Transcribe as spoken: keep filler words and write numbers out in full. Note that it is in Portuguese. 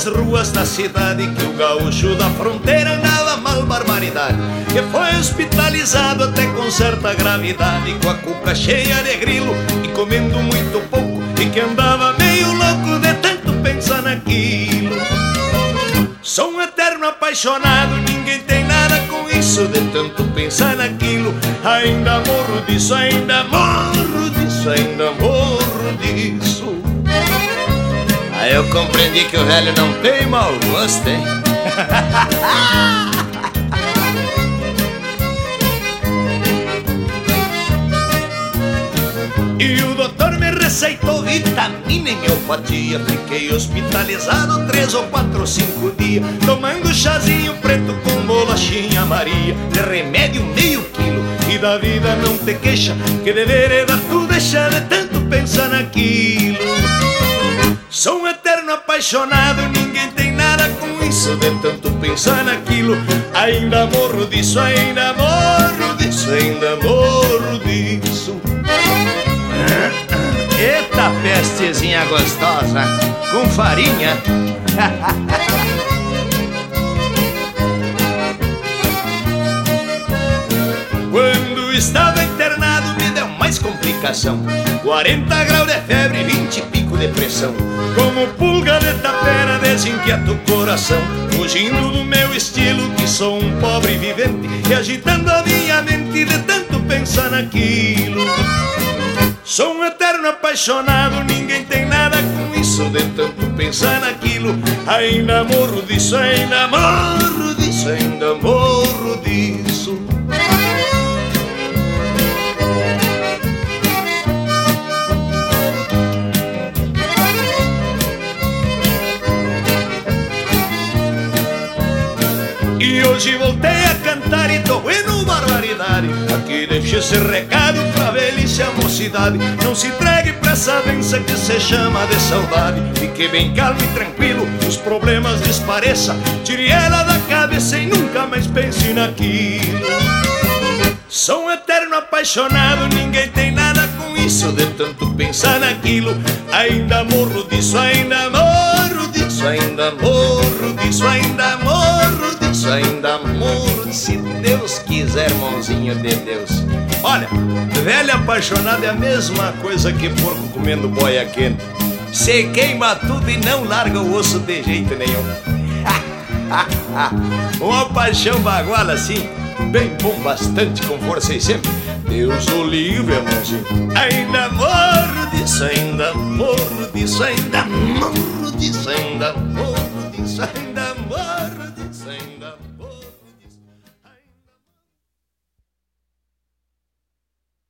ruas da cidade, que o gaúcho da fronteira andava mal barbaridade, que foi hospitalizado até com certa gravidade, com a cuca cheia de grilo e comendo muito pouco, e que andava meio louco de tanto pensar naquilo. Sou um eterno apaixonado, ninguém tem nada com isso, de tanto pensar naquilo. Ainda morro disso, ainda morro disso, ainda morro disso. Aí eu compreendi que o velho não tem mau gosto, hein? E o doutor me receitou vitamina em homeopatia. Fiquei hospitalizado três ou quatro ou cinco dias, tomando chazinho preto com bolachinha Maria, de remédio meio quilo, e da vida não te queixa, que de vereda tu deixa de tanto pensar naquilo. Sou um eterno apaixonado, ninguém tem nada com isso, de tanto pensar naquilo. Ainda morro disso, ainda morro disso, ainda morro disso. Eita pestezinha gostosa, com farinha. Quando estava internado me deu mais complicação, quarenta graus de febre, vinte e pico de pressão. Como pulga de tapera desinquieta o coração, fugindo do meu estilo, que sou um pobre vivente, e agitando a minha mente de tanto pensar naquilo. Sou um eterno apaixonado, ninguém tem nada com isso, de tanto pensar naquilo. Ainda morro disso, ainda morro disso, ainda morro disso. E hoje voltei a cantar e tô bueno barbaridade. Aqui deixa esse recado pra velhice e a mocidade. Não se entregue pra essa doença que se chama de saudade. Fique bem calmo e tranquilo, os problemas desapareça. Tire ela da cabeça e nunca mais pense naquilo. Sou um eterno apaixonado, ninguém tem nada com isso, de tanto pensar naquilo. Ainda morro disso, ainda morro disso, ainda morro disso, ainda morro disso, ainda morro, se Deus quiser, mãozinha de Deus. Olha, velho apaixonado é a mesma coisa que porco comendo boia quente. Se queima tudo e não larga o osso de jeito nenhum. Uma paixão baguala assim, bem bom, bastante com força e sempre. Deus o livre, irmãozinho. Ainda morro disso, ainda morro disso, ainda morro disso, ainda morro